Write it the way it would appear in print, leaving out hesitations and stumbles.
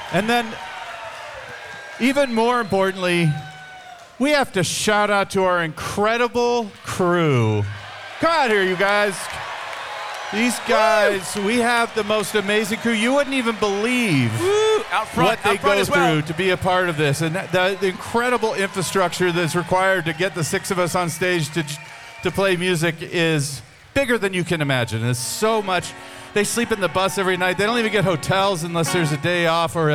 And then, even more importantly, we have to shout out to our incredible crew. Come out here, you guys. These guys, we have the most amazing crew. You wouldn't even believe Out front, what they out front go as well. through to be a part of this. And the incredible infrastructure that's required to get the six of us on stage to play music is bigger than you can imagine. It's so much. They sleep in the bus every night. They don't even get hotels unless there's a day off or